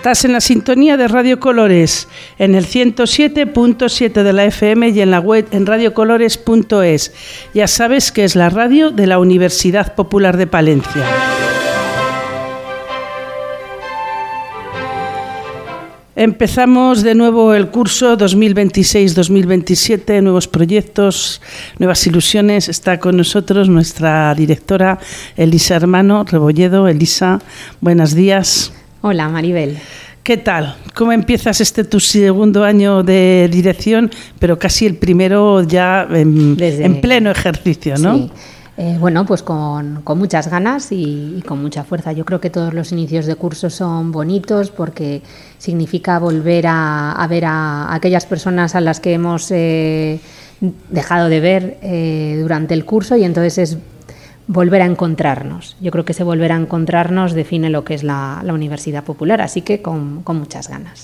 Estás en la sintonía de Radio Colores, en el 107.7 de la FM y en la web en radiocolores.es. Ya sabes que es la radio de la Universidad Popular de Palencia. Empezamos de nuevo el curso 2026-2027, nuevos proyectos, nuevas ilusiones. Está con nosotros nuestra directora Elisa Hermano Rebolledo. Elisa, buenos días. Hola, Maribel. ¿Qué tal? ¿Cómo empiezas tu segundo año de dirección, pero casi el primero ya en pleno ejercicio, ¿no? Sí. Bueno, pues con muchas ganas y con mucha fuerza. Yo creo que todos los inicios de curso son bonitos porque significa volver a ver a aquellas personas a las que hemos dejado de ver durante el curso, y entonces es volver a encontrarnos. Yo creo que ese volver a encontrarnos define lo que es la Universidad Popular, así que con muchas ganas.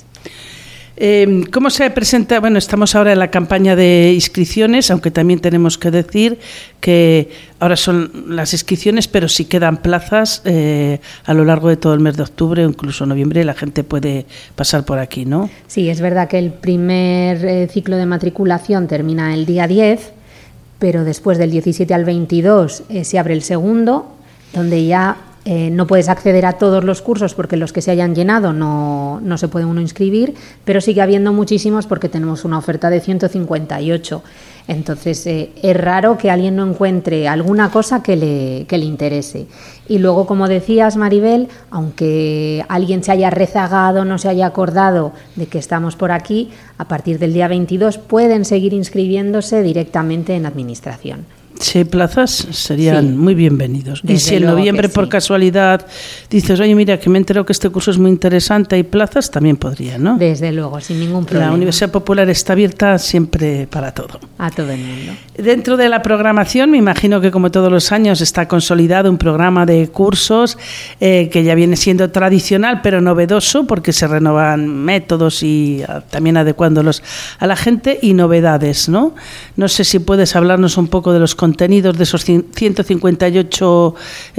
¿Cómo se presenta? Bueno, estamos ahora en la campaña de inscripciones, aunque también tenemos que decir que ahora son las inscripciones, pero sí quedan plazas a lo largo de todo el mes de octubre o incluso noviembre. La gente puede pasar por aquí, ¿no? Sí, es verdad que el primer ciclo de matriculación termina el día 10, pero después del 17 al 22 se abre el segundo, donde ya no puedes acceder a todos los cursos porque los que se hayan llenado no se puede uno inscribir, pero sigue habiendo muchísimos porque tenemos una oferta de 158. Entonces es raro que alguien no encuentre alguna cosa que le interese. Y luego, como decías, Maribel, aunque alguien se haya rezagado, no se haya acordado de que estamos por aquí, a partir del día 22 pueden seguir inscribiéndose directamente en Administración. Si hay plazas, serían muy bienvenidos. Desde y si en noviembre, por casualidad, dices, oye, mira, que me he enterado que este curso es muy interesante, hay plazas, también podría, ¿no? Desde luego, sin ningún problema. La Universidad Popular está abierta siempre para todo. A todo el mundo. Dentro de la programación, me imagino que como todos los años está consolidado un programa de cursos que ya viene siendo tradicional, pero novedoso, porque se renovan métodos y también adecuándolos a la gente, y novedades, ¿no? No sé si puedes hablarnos un poco de los contenidos de esos 158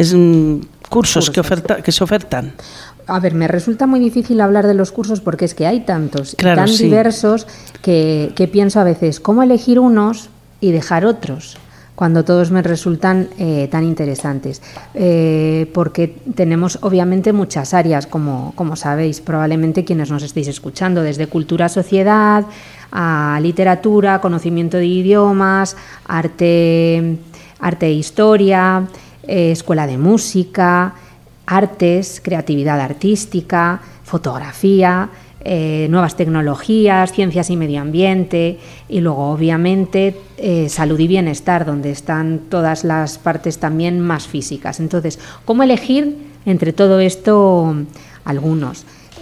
cursos que se ofertan. A ver, me resulta muy difícil hablar de los cursos porque es que hay tantos, claro, y tan sí, diversos que pienso a veces, ¿cómo elegir unos y dejar otros? Cuando todos me resultan tan interesantes. Porque tenemos obviamente muchas áreas, como sabéis, probablemente quienes nos estéis escuchando, desde cultura, sociedad, a literatura, conocimiento de idiomas, arte e historia, escuela de música, artes, creatividad artística, fotografía, nuevas tecnologías, ciencias y medio ambiente, y luego obviamente salud y bienestar, donde están todas las partes también más físicas. Entonces, ¿cómo elegir entre todo esto algunos?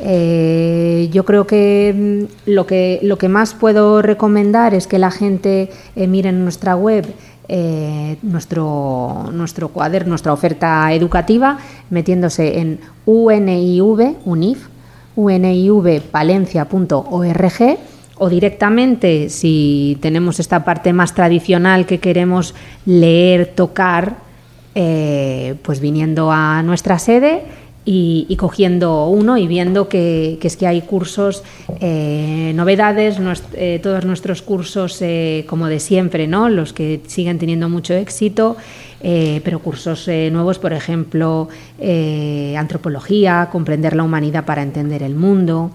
Yo creo que lo que más puedo recomendar es que la gente mire en nuestra web nuestro cuaderno, nuestra oferta educativa, metiéndose en univpalencia.org, o directamente, si tenemos esta parte más tradicional que queremos leer, tocar, pues viniendo a nuestra sede y cogiendo uno y viendo que es que hay cursos, novedades, todos nuestros cursos como de siempre, ¿no? Los que siguen teniendo mucho éxito, pero cursos nuevos, por ejemplo, antropología, comprender la humanidad para entender el mundo.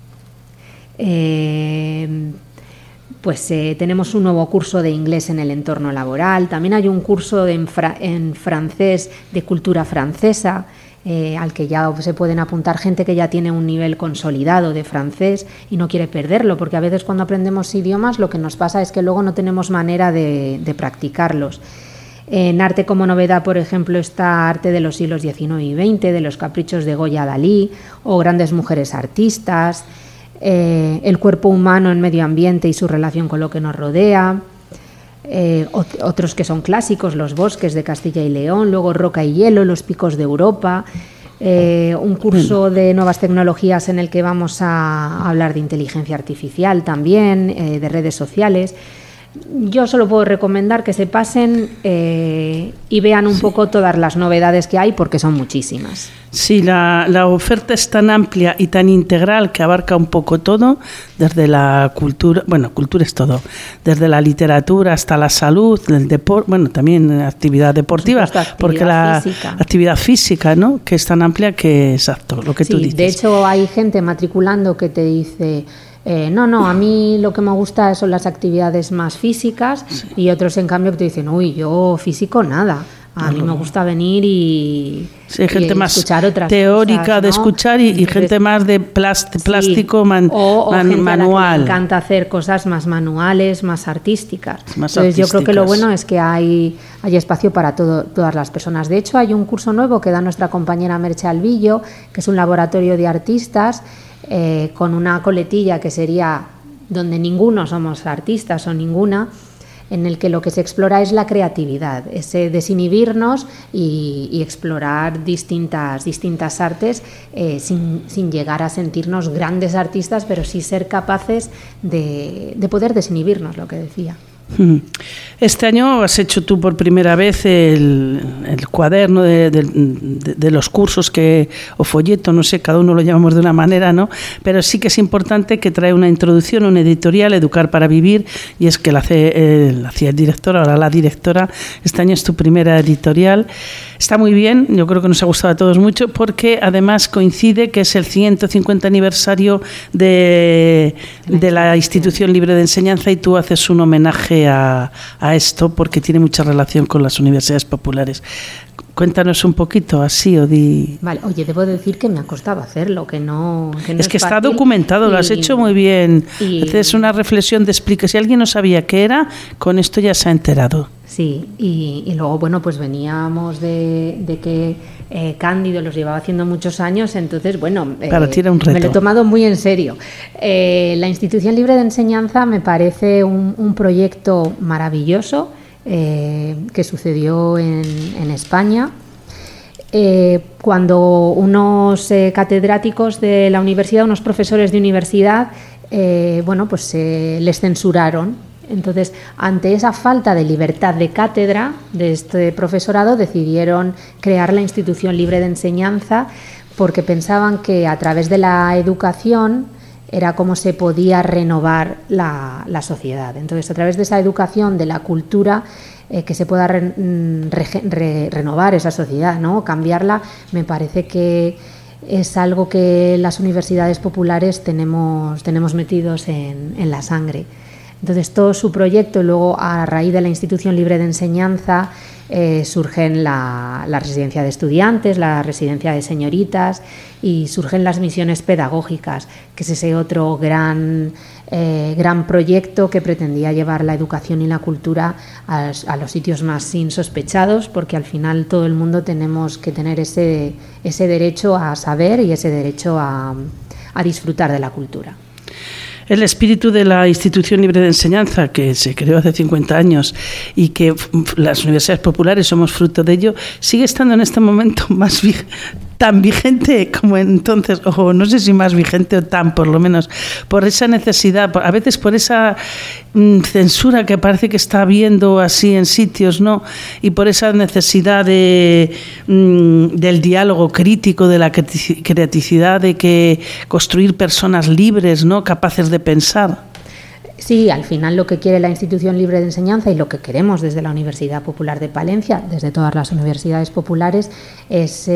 Pues tenemos un nuevo curso de inglés en el entorno laboral. También hay un curso en francés de cultura francesa, al que ya se pueden apuntar gente que ya tiene un nivel consolidado de francés y no quiere perderlo, porque a veces cuando aprendemos idiomas lo que nos pasa es que luego no tenemos manera de practicarlos. En arte como novedad, por ejemplo, está arte de los siglos XIX y XX, de los caprichos de Goya Dalí, o grandes mujeres artistas, el cuerpo humano en medio ambiente y su relación con lo que nos rodea. Otros que son clásicos, los bosques de Castilla y León, luego roca y hielo, los picos de Europa, un curso de nuevas tecnologías en el que vamos a hablar de inteligencia artificial también, de redes sociales. Yo solo puedo recomendar que se pasen y vean un poco todas las novedades que hay, porque son muchísimas. Sí, la oferta es tan amplia y tan integral que abarca un poco todo, desde la cultura, bueno, cultura es todo, desde la literatura hasta la salud, el deporte, bueno, también actividad deportiva, porque la actividad física, ¿no?, que es tan amplia que, exacto, lo que tú dices. De hecho, hay gente matriculando que te dice... no, a mí lo que me gusta son las actividades más físicas, sí. Y otros, en cambio, que te dicen, uy, yo físico nada. A mí me gusta venir y, sí, gente y más escuchar otras teórica cosas, ¿no? De escuchar y gente más de plástico, sí. o gente manual. A la que le encanta hacer cosas más manuales, más artísticas. Entonces yo creo que lo bueno es que hay espacio para todas las personas. De hecho, hay un curso nuevo que da nuestra compañera Merche Albillo, que es un laboratorio de artistas, con una coletilla que sería donde ninguno somos artistas o ninguna, en el que lo que se explora es la creatividad, ese desinhibirnos y explorar distintas artes sin llegar a sentirnos grandes artistas, pero sí ser capaces de poder desinhibirnos, lo que decía. Este año has hecho tú por primera vez el cuaderno de los cursos o folleto, no sé, cada uno lo llamamos de una manera, ¿no? Pero sí que es importante que trae una introducción, una editorial, Educar para Vivir, y es que la hacía el director, ahora la directora. Este año es tu primera editorial. Está muy bien, yo creo que nos ha gustado a todos mucho, porque además coincide que es el 150 aniversario de la Institución Libre de Enseñanza, y tú haces un homenaje a esto porque tiene mucha relación con las universidades populares. Cuéntanos un poquito así, Odi. Vale, oye, debo decir que me ha costado hacerlo, que no es que está documentado, lo has hecho muy bien. Haces una reflexión de explica. Si alguien no sabía qué era, con esto ya se ha enterado. Sí, y luego, bueno, pues veníamos de que Cándido los llevaba haciendo muchos años, entonces, bueno, claro, tiene un reto. Me lo he tomado muy en serio. La Institución Libre de Enseñanza me parece un proyecto maravilloso, que sucedió en España, cuando unos catedráticos de la universidad, unos profesores de universidad, pues les censuraron. Entonces, ante esa falta de libertad de cátedra de este profesorado, decidieron crear la Institución Libre de Enseñanza, porque pensaban que a través de la educación era como se podía renovar la sociedad. Entonces, a través de esa educación, de la cultura, que se pueda renovar esa sociedad, ¿no? Cambiarla, me parece que es algo que las universidades populares tenemos metidos en la sangre. Entonces, todo su proyecto, y luego a raíz de la Institución Libre de Enseñanza, surgen la residencia de estudiantes, la residencia de señoritas, y surgen las misiones pedagógicas, que es ese otro gran proyecto que pretendía llevar la educación y la cultura a los sitios más insospechados, porque al final todo el mundo tenemos que tener ese derecho a saber y ese derecho a disfrutar de la cultura. El espíritu de la Institución Libre de Enseñanza, que se creó hace 50 años y que las universidades populares somos fruto de ello, sigue estando en este momento tan vigente como entonces, o no sé si más vigente o tan, por lo menos, por esa necesidad, a veces por esa censura que parece que está habiendo así en sitios, ¿no? Y por esa necesidad del diálogo crítico, de la creatividad, de que construir personas libres, ¿no? Capaces de pensar. Sí, al final lo que quiere la Institución Libre de Enseñanza, y lo que queremos desde la Universidad Popular de Palencia, desde todas las universidades populares, es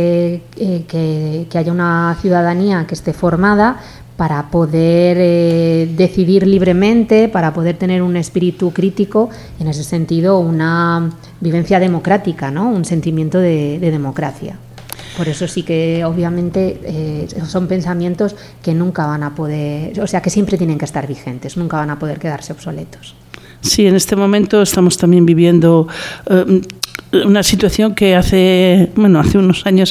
que haya una ciudadanía que esté formada para poder decidir libremente, para poder tener un espíritu crítico, y en ese sentido una vivencia democrática, ¿no? Un sentimiento de democracia. Por eso sí que obviamente son pensamientos que nunca van a poder, o sea, que siempre tienen que estar vigentes, nunca van a poder quedarse obsoletos. Sí, en este momento estamos también viviendo una situación que hace unos años,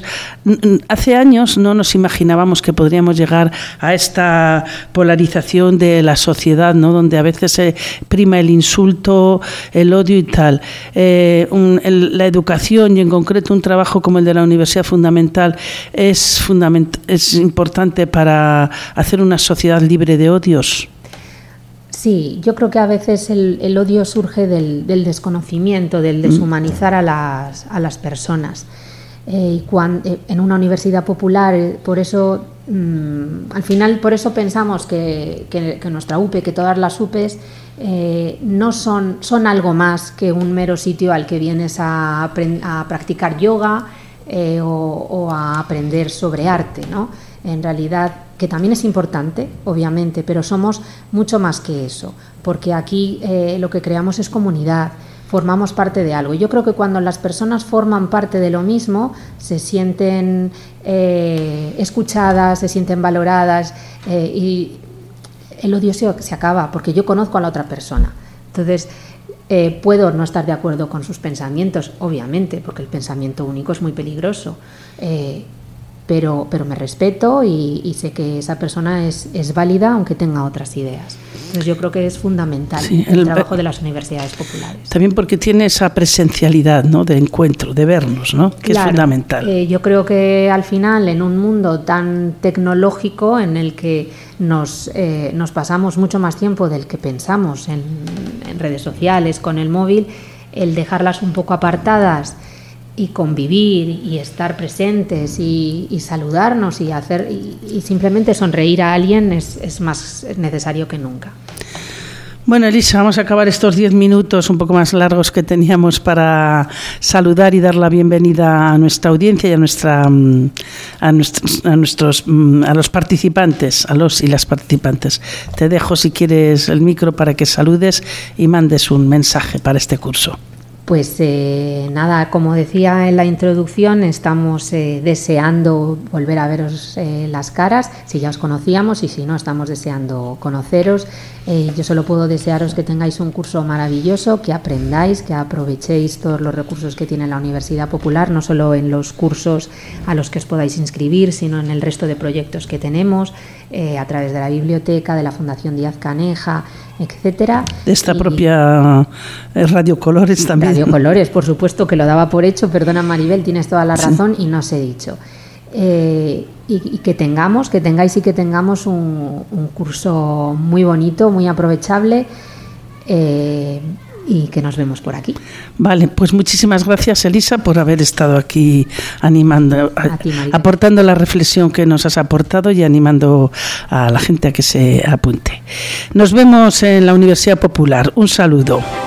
no nos imaginábamos que podríamos llegar a esta polarización de la sociedad, ¿no? Donde a veces se prima el insulto, el odio y tal. La educación, y en concreto un trabajo como el de la Universidad Fundamental, es importante para hacer una sociedad libre de odios. Sí, yo creo que a veces el odio surge del desconocimiento, del deshumanizar a las personas. Y en una universidad popular, por eso, al final, por eso pensamos que nuestra UPE, que todas las UPEs no son algo más que un mero sitio al que vienes a practicar yoga o a aprender sobre arte, ¿no? En realidad, que también es importante, obviamente, pero somos mucho más que eso, porque aquí lo que creamos es comunidad, formamos parte de algo. Y yo creo que cuando las personas forman parte de lo mismo, se sienten escuchadas, se sienten valoradas y el odio se acaba, porque yo conozco a la otra persona. Entonces, puedo no estar de acuerdo con sus pensamientos, obviamente, porque el pensamiento único es muy peligroso, pero me respeto y sé que esa persona es válida aunque tenga otras ideas. Entonces yo creo que es fundamental el trabajo de las universidades populares. También porque tiene esa presencialidad, ¿no?, de encuentro, de vernos, ¿no?, que claro, es fundamental. Yo creo que al final, en un mundo tan tecnológico en el que nos pasamos mucho más tiempo del que pensamos en redes sociales, con el móvil, el dejarlas un poco apartadas y convivir y estar presentes y saludarnos y simplemente sonreír a alguien es más necesario que nunca. Bueno, Elisa, vamos a acabar estos 10 minutos un poco más largos que teníamos para saludar y dar la bienvenida a nuestra audiencia y a los participantes, a los y las participantes. Te dejo, si quieres, el micro para que saludes y mandes un mensaje para este curso. Pues nada, como decía en la introducción, estamos deseando volver a veros las caras, si ya os conocíamos, y si no, estamos deseando conoceros. Yo solo puedo desearos que tengáis un curso maravilloso, que aprendáis, que aprovechéis todos los recursos que tiene la Universidad Popular, no solo en los cursos a los que os podáis inscribir, sino en el resto de proyectos que tenemos, a través de la biblioteca, de la Fundación Díaz Caneja, etcétera. De esta propia Radio Colores también. Radio Colores, por supuesto, que lo daba por hecho, perdona Maribel, tienes toda la razón, sí. Y no os he dicho. Y que tengáis un curso muy bonito, muy aprovechable, y que nos vemos por aquí. Vale, pues muchísimas gracias, Elisa, por haber estado aquí animando, aportando la reflexión que nos has aportado y animando a la gente a que se apunte. Nos vemos en la Universidad Popular. Un saludo.